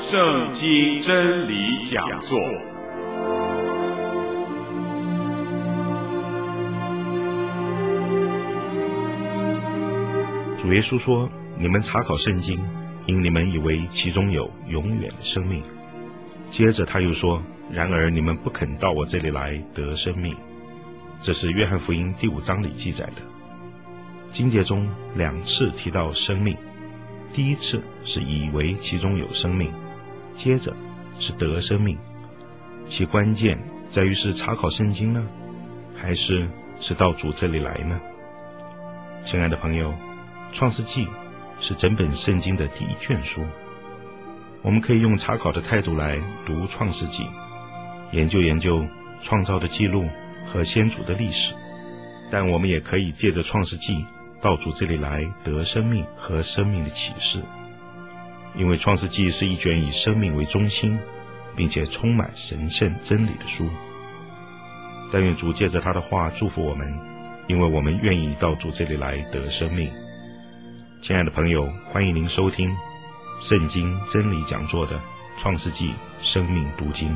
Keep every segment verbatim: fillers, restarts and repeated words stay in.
圣经真理讲座。 主耶稣说：你们查考圣经，因你们以为其中有永远的生命。接着他又说：然而你们不肯到我这里来得生命。这是约翰福音第五章里记载的。经节中两次提到生命，第一次是以为其中有生命，接着是得生命。其关键在于是查考圣经呢，还是是到主这里来呢？亲爱的朋友，创世纪是整本圣经的第一卷书，我们可以用查考的态度来读创世纪，研究研究创造的记录和先祖的历史，但我们也可以借着创世纪到主这里来得生命和生命的启示。因为创世纪是一卷以生命为中心并且充满神圣真理的书。但愿主借着他的话祝福我们，因为我们愿意到主这里来得生命。亲爱的朋友，欢迎您收听圣经真理讲座的创世纪生命读经。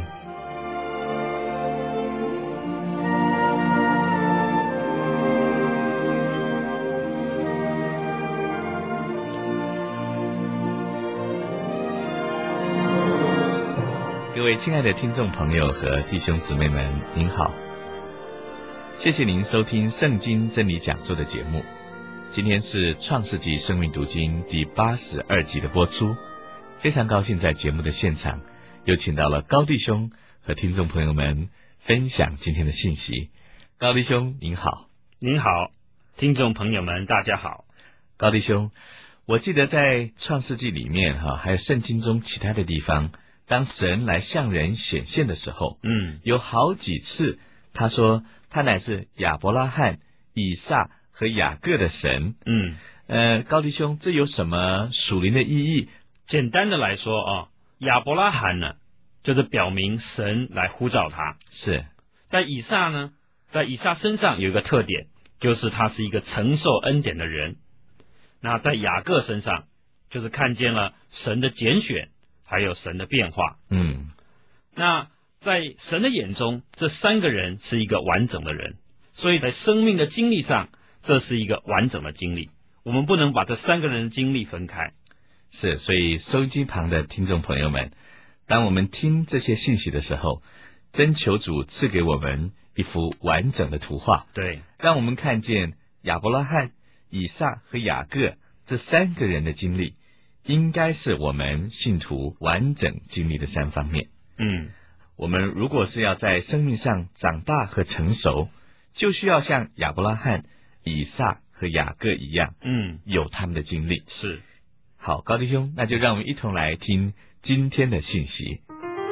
各位亲爱的听众朋友和弟兄姊妹们，您好，谢谢您收听圣经真理讲座的节目。今天是创世纪生命读经第八十二集的播出，非常高兴在节目的现场又请到了高弟兄和听众朋友们分享今天的信息。高弟兄您好。 您好，听众朋友们大家好。 高弟兄，我记得在创世纪里面哈，还有圣经中其他的地方，当神来向人显现的时候， 嗯， 有好几次他说他乃是亚伯拉罕、以撒和雅各的神。 嗯， 呃，高弟兄，这有什么属灵的意义？ 简单的来说啊，亚伯拉罕呢，就是表明神来呼召他。 是。 但以撒呢，在以撒身上有一个特点，就是他是一个承受恩典的人。那在雅各身上，就是看见了神的拣选，还有神的变化。 嗯， 那在神的眼中，这三个人是一个完整的人，所以在生命的经历上，这是一个完整的经历。我们不能把这三个人的经历分开。 是，所以收音机旁的听众朋友们，当我们听这些信息的时候，真求主赐给我们一幅完整的图画， 对， 让我们看见亚伯拉罕、以撒和雅各这三个人的经历，应该是我们信徒完整经历的三方面。 嗯， 我们如果是要在生命上长大和成熟，就需要像亚伯拉罕、以撒和雅各一样， 嗯， 有他们的经历。 是。 好，高弟兄，那就让我们一同来听今天的信息。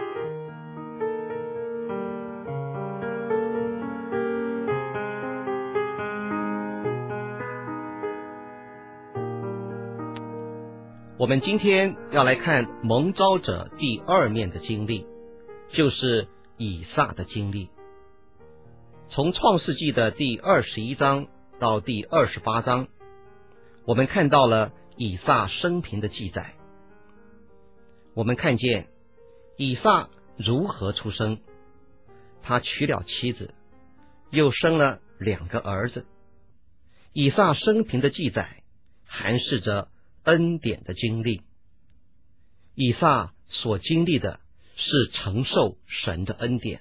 我们今天要来看蒙召者第二面的经历，就是以撒的经历。从创世纪的第二十一章到第二十八章，我们看到了以撒生平的记载。我们看见以撒如何出生，他娶了妻子，又生了两个儿子。以撒生平的记载含示着恩典的经历。以撒所经历的是承受神的恩典。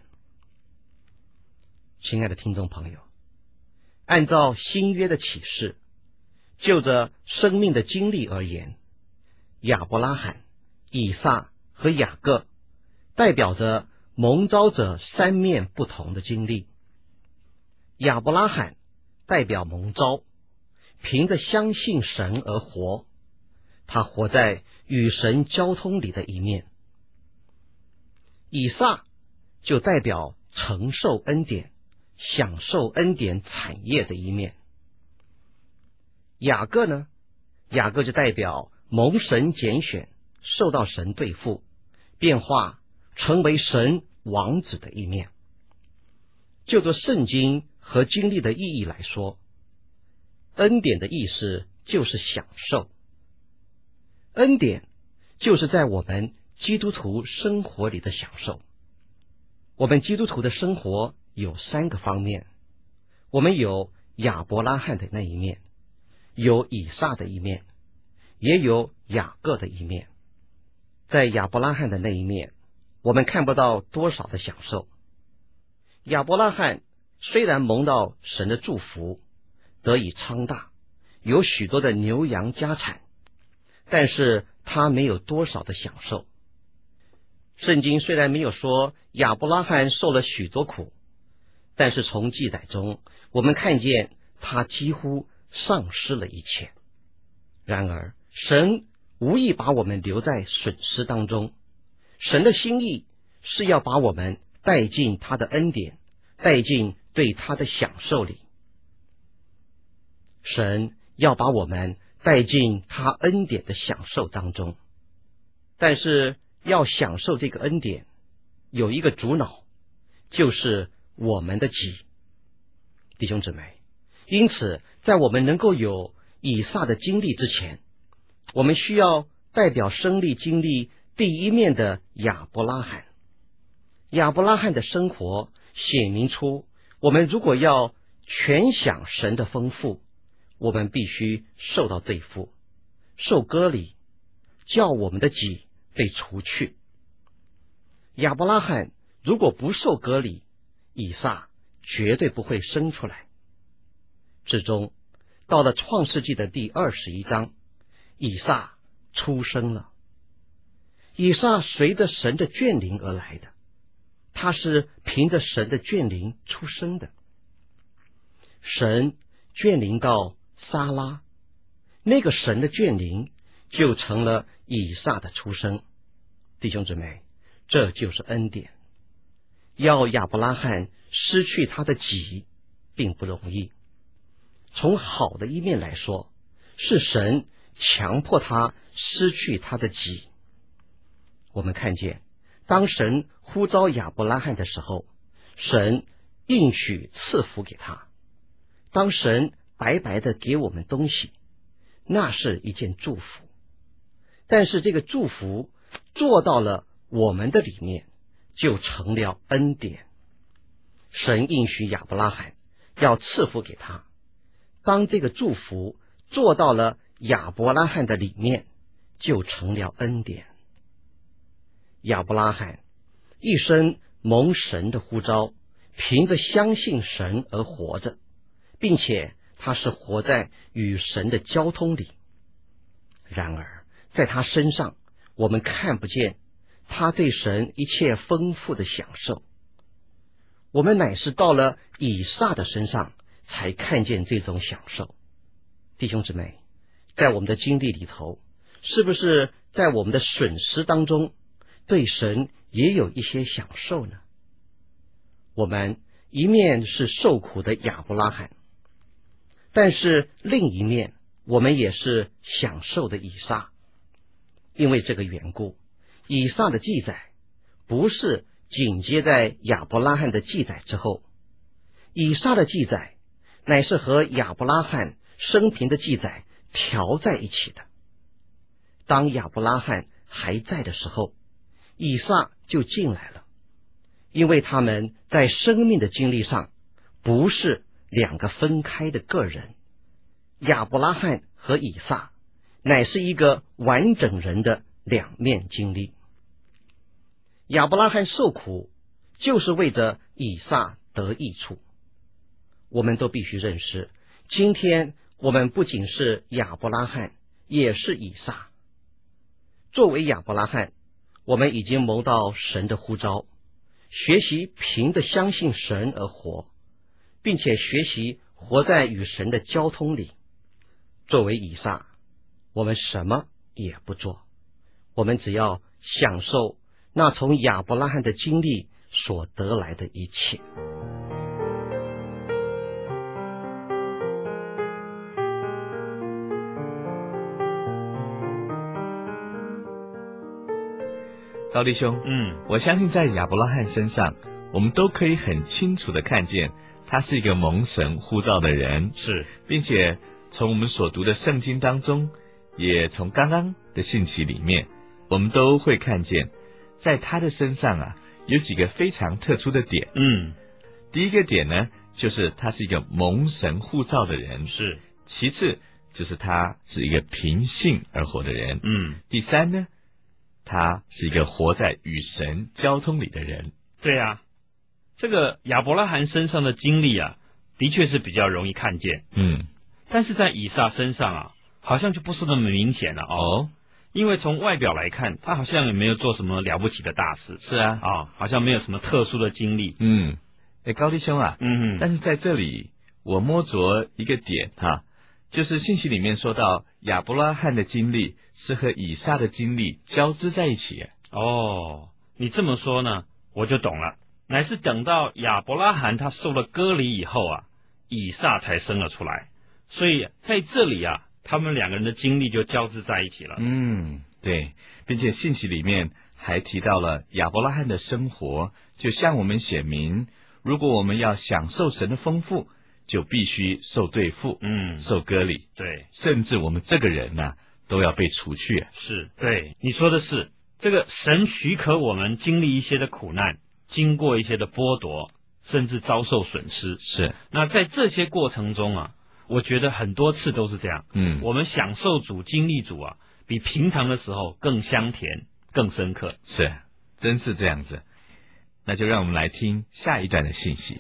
亲爱的听众朋友，按照新约的启示，就着生命的经历而言，亚伯拉罕、以撒和雅各代表着蒙召者三面不同的经历。亚伯拉罕代表蒙召，凭着相信神而活，他活在与神交通里的一面。以撒就代表承受恩典、享受恩典产业的一面。雅各呢？雅各就代表蒙神拣选，受到神对付，变化成为神王子的一面。就着圣经和经历的意义来说，恩典的意思就是享受。恩典就是在我们基督徒生活里的享受。我们基督徒的生活有三个方面，我们有亚伯拉罕的那一面，有以撒的一面，也有雅各的一面。在亚伯拉罕的那一面，我们看不到多少的享受。亚伯拉罕虽然蒙到神的祝福，得以昌大，有许多的牛羊家产，但是他没有多少的享受。圣经虽然没有说亚伯拉罕受了许多苦，但是从记载中我们看见他几乎丧失了一切。然而神无意把我们留在损失当中，神的心意是要把我们带进他的恩典，带进对他的享受里。神要把我们带进他恩典的享受当中，但是要享受这个恩典，有一个主脑，就是我们的己。弟兄姊妹，因此在我们能够有以撒的经历之前，我们需要代表生力经历第一面的亚伯拉罕。亚伯拉罕的生活显明出，我们如果要全享神的丰富，我们必须受到对付，受割礼，叫我们的己被除去。亚伯拉罕如果不受割礼，以撒绝对不会生出来。至终到了创世纪的第二十一章，以撒出生了。以撒随着神的眷灵而来的，他是凭着神的眷灵出生的。神眷灵到撒拉，那个神的眷灵就成了以撒的出生。弟兄姊妹，这就是恩典。要亚伯拉罕失去他的己并不容易。从好的一面来说，是神强迫他失去他的己。我们看见当神呼召亚伯拉罕的时候，神应许赐福给他。当神白白的给我们东西，那是一件祝福，但是这个祝福做到了我们的里面，就成了恩典。神应许亚伯拉罕要赐福给他，当这个祝福做到了亚伯拉罕的里面，就成了恩典。亚伯拉罕一生蒙神的呼召，凭着相信神而活着，并且他是活在与神的交通里。然而在他身上，我们看不见他对神一切丰富的享受。我们乃是到了以撒的身上才看见这种享受。弟兄姊妹，在我们的经历里头，是不是在我们的损失当中，对神也有一些享受呢？我们一面是受苦的亚伯拉罕，但是另一面我们也是享受的以撒。因为这个缘故，以撒的记载不是紧接在亚伯拉罕的记载之后，以撒的记载乃是和亚伯拉罕生平的记载调在一起的。当亚伯拉罕还在的时候，以撒就进来了，因为他们在生命的经历上不是两个分开的个人，亚伯拉罕和以撒乃是一个完整人的两面经历。亚伯拉罕受苦就是为着以撒得益处。我们都必须认识，今天我们不仅是亚伯拉罕，也是以撒。作为亚伯拉罕，我们已经蒙到神的呼召，学习凭着相信神而活，并且学习活在与神的交通里。作为以撒，我们什么也不做，我们只要享受那从亚伯拉罕的经历所得来的一切。 高弟兄， 嗯， 我相信在亚伯拉罕身上，我们都可以很清楚的看见他是一个蒙神呼召的人， 是， 并且从我们所读的圣经当中，也从刚刚的信息里面， 我们都会看见，在他的身上啊，有几个非常特殊的点。 嗯， 第一个点呢，就是他是一个蒙神呼召的人， 是。 其次就是他是一个凭信而活的人， 嗯， 第三呢，他是一个活在与神交通里的人。 对啊，这个亚伯拉罕身上的经历啊，的确是比较容易看见。 嗯， 但是在以撒身上啊，好像就不是那么明显了哦。 哦， 因为从外表来看，他好像也没有做什么了不起的大事。 是啊， 啊、哦，好像没有什么特殊的经历。 嗯，哎，高弟兄啊， 嗯， 但是在这里我摸着一个点哈、啊，就是信息里面说到亚伯拉罕的经历是和以撒的经历交织在一起。 哦，你这么说呢，我就懂了。乃是等到亚伯拉罕他受了割礼以后啊，以撒才生了出来。所以在这里啊，他们两个人的经历就交织在一起了。 嗯，对，并且信息里面还提到了亚伯拉罕的生活，就向我们显明，如果我们要享受神的丰富，就必须受对付， 嗯， 受割礼， 对， 甚至我们这个人呢、啊，都要被除去。 是，对，你说的是，这个神许可我们经历一些的苦难，经过一些的剥夺，甚至遭受损失。 是， 那在这些过程中啊，我觉得很多次都是这样。 嗯， 我们享受主、经历主啊，比平常的时候更香甜、更深刻。 是，真是这样子。那就让我们来听下一段的信息。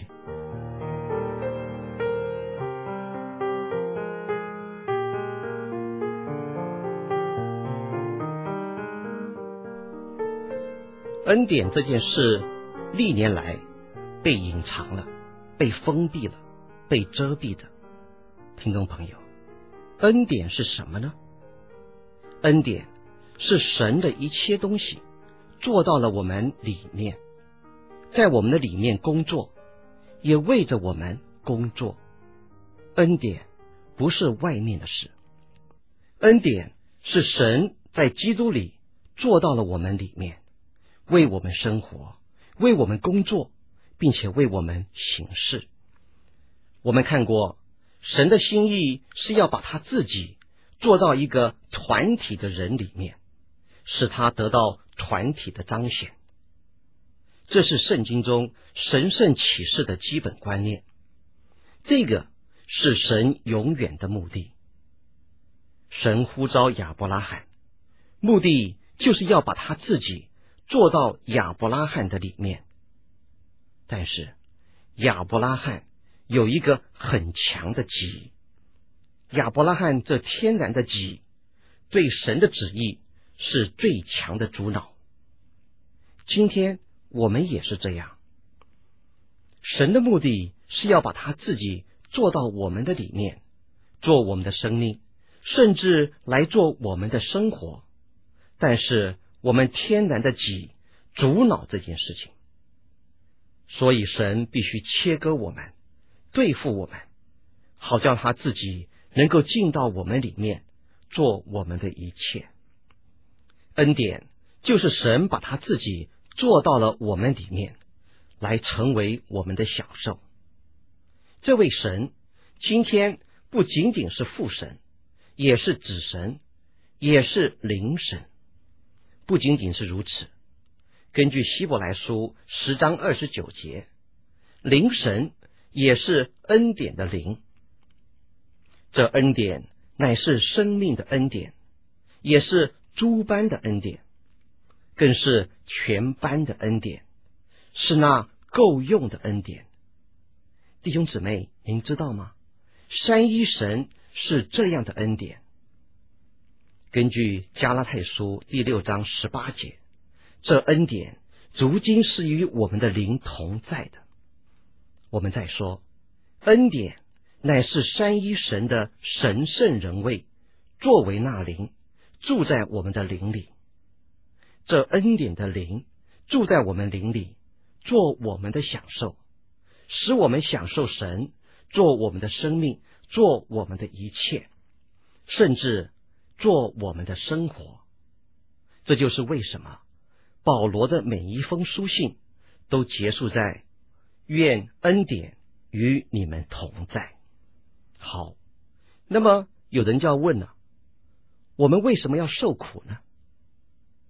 恩典这件事历年来被隐藏了，被封闭了，被遮蔽着。听众朋友，恩典是什么呢？恩典是神的一切东西做到了我们里面，在我们的里面工作，也为着我们工作。恩典不是外面的事，恩典是神在基督里做到了我们里面，为我们生活，为我们工作，并且为我们行事。我们看过，神的心意是要把他自己做到一个团体的人里面，使他得到团体的彰显。这是圣经中神圣启示的基本观念，这个是神永远的目的。神呼召亚伯拉罕，目的就是要把他自己做到亚伯拉罕的里面。但是亚伯拉罕有一个很强的己，亚伯拉罕这天然的己对神的旨意是最强的阻挠。今天我们也是这样，神的目的是要把他自己做到我们的里面，做我们的生命，甚至来做我们的生活。但是我们天然的己阻挠这件事情，所以神必须切割我们，对付我们，好叫他自己能够进到我们里面，做我们的一切。恩典就是神把他自己做到了我们里面，来成为我们的享受。这位神今天不仅仅是父神，也是子神，也是灵神。不仅仅是如此，根据希伯来书十章二十九节，灵神也是恩典的灵。这恩典乃是生命的恩典，也是诸般的恩典，更是全般的恩典，是那够用的恩典。弟兄姊妹，您知道吗？三一神是这样的恩典。根据加拉太书第六章十八节，这恩典如今是与我们的灵同在的。我们再说，恩典乃是三一神的神圣人位，作为那灵住在我们的灵里。这恩典的灵住在我们灵里，做我们的享受，使我们享受神，做我们的生命，做我们的一切，甚至做我们的生活。这就是为什么保罗的每一封书信都结束在愿恩典与你们同在。好，那么有人就要问了，我们为什么要受苦呢？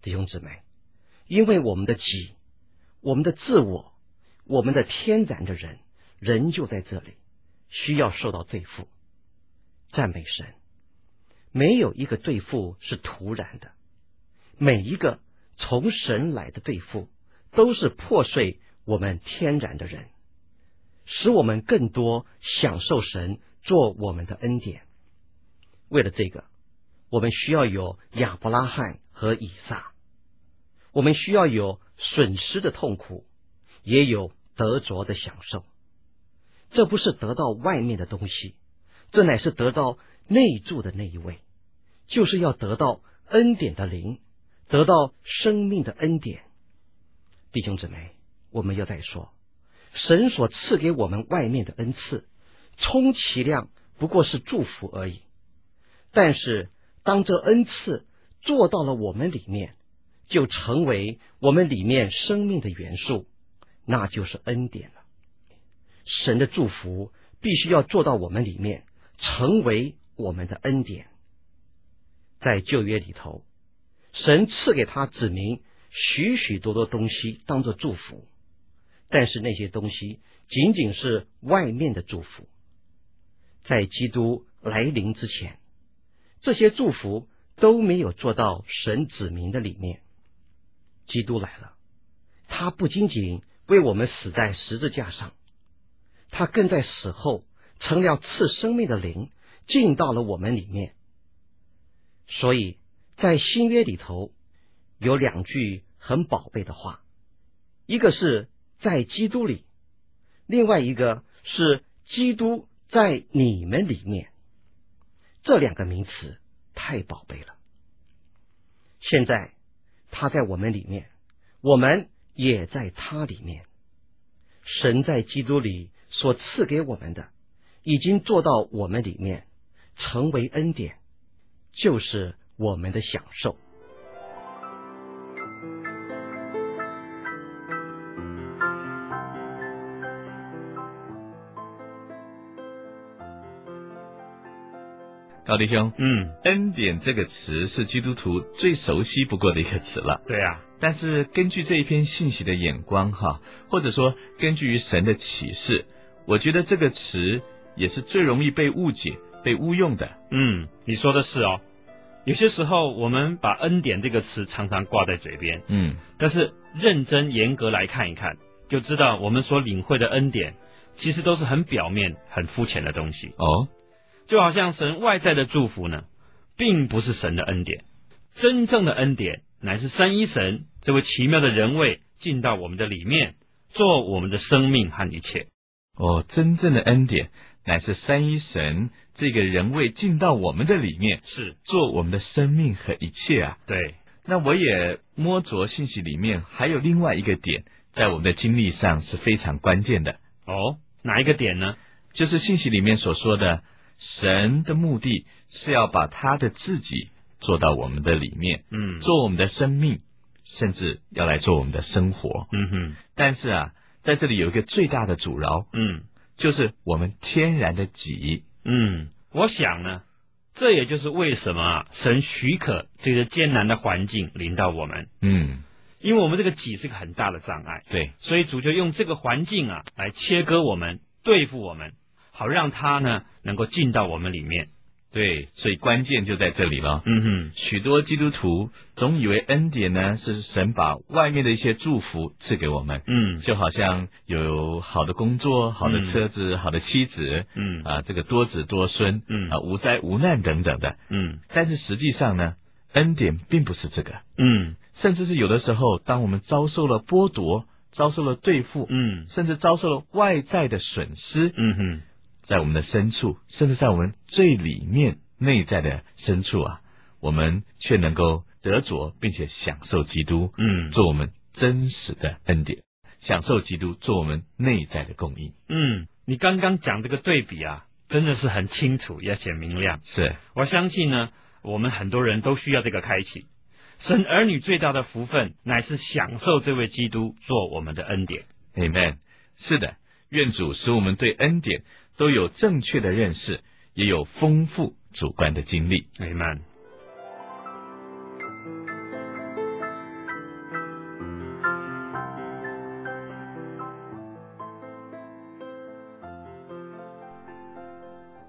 弟兄姊妹，因为我们的己、我们的自我、我们的天然的人仍旧在这里，需要受到对付。赞美神，没有一个对付是突然的，每一个从神来的对付都是破碎我们天然的人，使我们更多享受神做我们的恩典。为了这个，我们需要有亚伯拉罕和以撒，我们需要有损失的痛苦，也有得着的享受。这不是得到外面的东西，这乃是得到内住的那一位，就是要得到恩典的灵，得到生命的恩典。弟兄姊妹，我们要再说，神所赐给我们外面的恩赐，充其量不过是祝福而已。但是当这恩赐做到了我们里面，就成为我们里面生命的元素，那就是恩典了。神的祝福必须要做到我们里面，成为我们的恩典。在旧约里头，神赐给他子民许许多多东西当作祝福，但是那些东西仅仅是外面的祝福。在基督来临之前，这些祝福都没有做到神子民的里面。基督来了，他不仅仅为我们死在十字架上，他更在死后成了赐生命的灵，进到了我们里面。所以在新约里头有两句很宝贝的话，一个是在基督里，另外一个是基督在你们里面。这两个名词太宝贝了。现在他在我们里面，我们也在他里面。神在基督里所赐给我们的，已经做到我们里面，成为恩典，就是我们的享受。 高弟兄， 嗯， 恩典这个词是基督徒最熟悉不过的一个词了。 对啊， 但是根据这一篇信息的眼光哈，或者说根据于神的启示，我觉得这个词也是最容易被误解、被误用的。 嗯，你说的是哦。有些时候我们把恩典这个词常常挂在嘴边， 嗯， 但是认真严格来看一看，就知道我们所领会的恩典其实都是很表面、很肤浅的东西。 哦， 就好像神外在的祝福呢，并不是神的恩典，真正的恩典乃是三一神这位奇妙的人位进到我们的里面，做我们的生命和一切。 哦，真正的恩典乃是三一神这个人位进到我们的里面， 是做我们的生命和一切啊。 对， 那我也摸着信息里面还有另外一个点，在我们的经历上是非常关键的。 哦，哪一个点呢？ 就是信息里面所说的，神的目的是要把他的自己做到我们的里面， 嗯， 做我们的生命，甚至要来做我们的生活。 嗯哼， 但是啊，在这里有一个最大的阻挠， 嗯， 就是我们天然的己。 嗯，我想呢，这也就是为什么啊，神许可这个艰难的环境临到我们。 嗯， 因为我们这个己是个很大的障碍， 对， 所以主就用这个环境啊来切割我们，对付我们，好让他呢能够进到我们里面。 对，所以关键就在这里了。 嗯哼， 许多基督徒总以为恩典呢是神把外面的一些祝福赐给我们， 嗯， 就好像有好的工作、好的车子、嗯、好的妻子， 嗯啊，这个多子多孙， 嗯啊，无灾无难等等的， 嗯， 但是实际上呢，恩典并不是这个， 嗯， 甚至是有的时候，当我们遭受了剥夺、遭受了对付， 嗯， 甚至遭受了外在的损失， 嗯哼。 在我们的深处，甚至在我们最里面内在的深处啊，我们却能够得着并且享受基督， 嗯， 做我们真实的恩典，享受基督做我们内在的供应。 嗯，你刚刚讲这个对比啊，真的是很清楚而且明亮。 是， 我相信呢，我们很多人都需要这个开启。神儿女最大的福分，乃是享受这位基督做我们的恩典。 Amen。是的，愿主使我们对恩典都有正确的认识，也有丰富主观的经历。 Amen。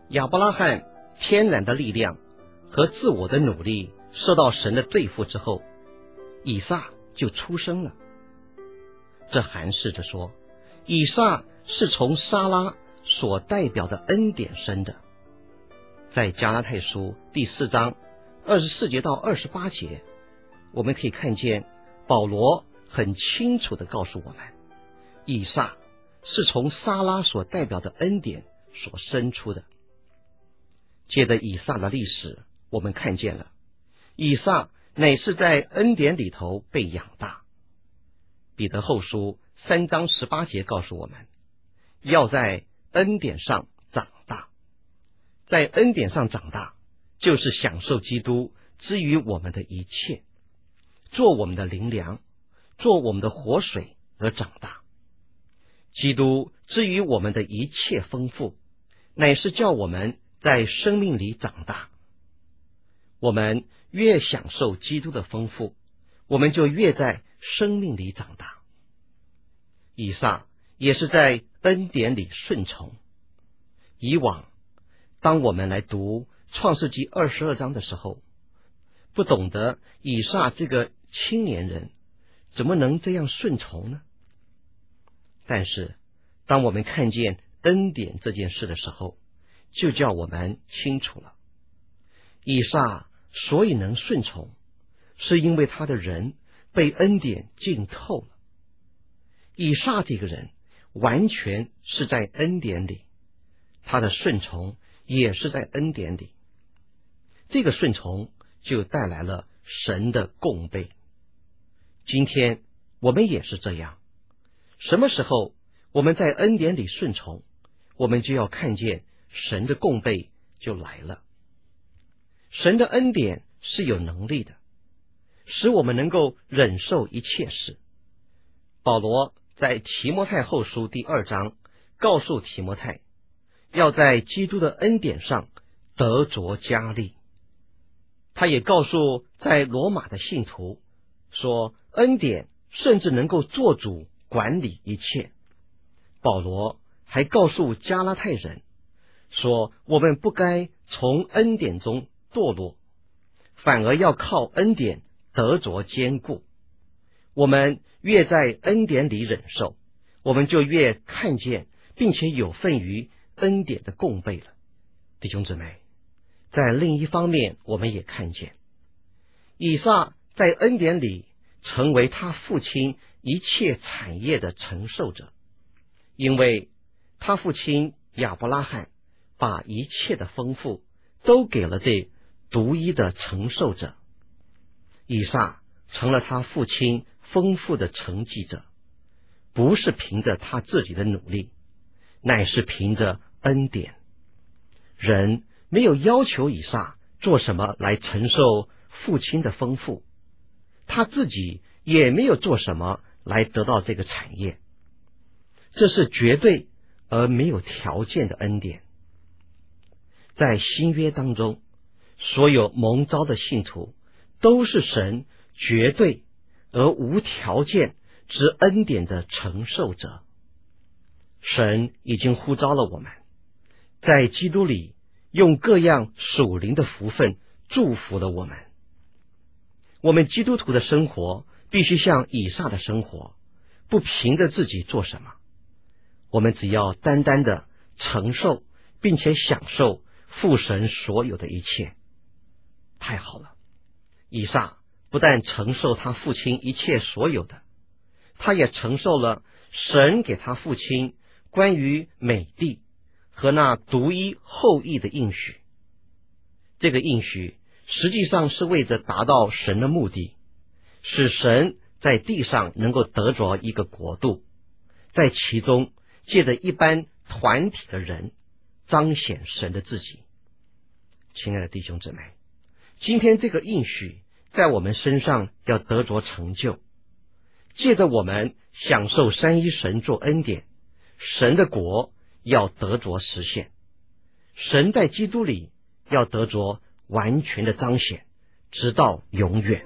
亚伯拉罕天然的力量和自我的努力受到神的对付之后，以撒就出生了。这含示着说，以撒是从撒拉所代表的恩典生的。在加拉太书第四章二十四节到二十八节，我们可以看见保罗很清楚地告诉我们，以撒是从撒拉所代表的恩典所生出的。借着以撒的历史，我们看见了以撒乃是在恩典里头被养大。彼得后书三章十八节告诉我们，要在恩典上长大。在恩典上长大，就是享受基督之于我们的一切，做我们的灵粮，做我们的活水而长大。基督之于我们的一切丰富，乃是叫我们在生命里长大。我们越享受基督的丰富，我们就越在生命里长大。以撒也是在恩典里顺从。以往当我们来读创世纪二十二章的时候，不懂得以撒这个青年人怎么能这样顺从呢？但是当我们看见恩典这件事的时候，就叫我们清楚了，以撒所以能顺从，是因为他的人被恩典浸透了。以撒这个人完全是在恩典里，他的顺从也是在恩典里。这个顺从就带来了神的供备。今天我们也是这样，什么时候我们在恩典里顺从，我们就要看见神的供备就来了。神的恩典是有能力的，使我们能够忍受一切事。保罗在提摩太后书第二章告诉提摩太，要在基督的恩典上得着加力。他也告诉在罗马的信徒说，恩典甚至能够做主管理一切。保罗还告诉加拉太人说，我们不该从恩典中堕落，反而要靠恩典得着坚固。我们越在恩典里忍受，我们就越看见并且有份于恩典的供备了。弟兄姊妹，在另一方面我们也看见以撒在恩典里成为他父亲一切产业的承受者，因为他父亲亚伯拉罕把一切的丰富都给了这独一的承受者。以撒成了他父亲丰富的承继者，不是凭着他自己的努力，乃是凭着恩典。人没有要求以撒做什么来承受父亲的丰富，他自己也没有做什么来得到这个产业。这是绝对而没有条件的恩典。在新约当中，所有蒙召的信徒都是神绝对而无条件之恩典的承受者。神已经呼召了我们，在基督里用各样属灵的福分祝福了我们。我们基督徒的生活必须像以撒的生活，不凭着自己做什么，我们只要单单的承受并且享受父神所有的一切。太好了，以撒不但承受他父亲一切所有的，他也承受了神给他父亲关于美地和那独一后裔的应许。这个应许实际上是为着达到神的目的，使神在地上能够得着一个国度，在其中借着一般团体的人彰显神的自己。亲爱的弟兄姊妹，今天这个应许在我们身上要得着成就，借着我们享受三一神作恩典，神的国要得着实现，神在基督里要得着完全的彰显，直到永远。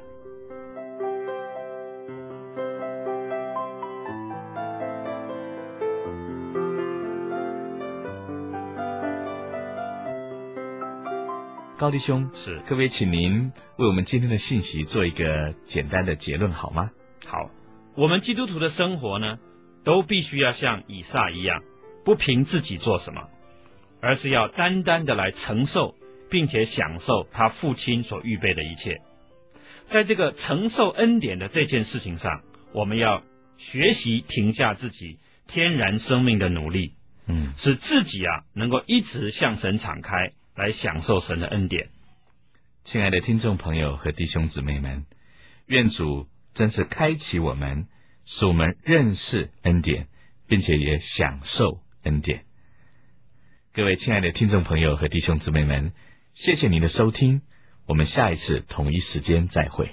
高弟兄， 是， 可不可以请您为我们今天的信息做一个简单的结论好吗？ 好，我们基督徒的生活呢，都必须要像以撒一样，不凭自己做什么，而是要单单的来承受，并且享受他父亲所预备的一切。在这个承受恩典的这件事情上，我们要学习停下自己天然生命的努力， 嗯， 使自己啊能够一直向神敞开，来享受神的恩典。 亲爱的听众朋友和弟兄姊妹们，愿主真是开启我们，使我们认识恩典，并且也享受恩典。各位亲爱的听众朋友和弟兄姊妹们，谢谢您的收听，我们下一次同一时间再会。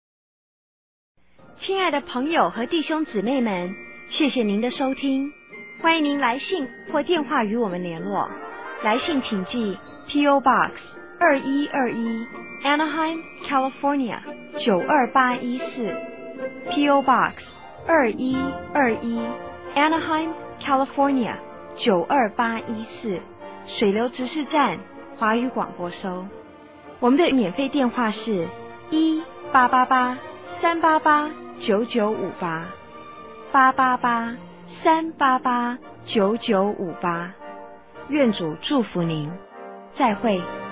亲爱的朋友和弟兄姊妹们，谢谢您的收听，欢迎您来信或电话与我们联络。来信请寄 P O Box 二一二一 Anaheim California 九二八一四 P O Box 二一二一 Anaheim California 九二八一四水流执事站华语广播收。我们的免费电话是一八八八三八八九九五八八八八三八八九九五八。愿主祝福您，再会。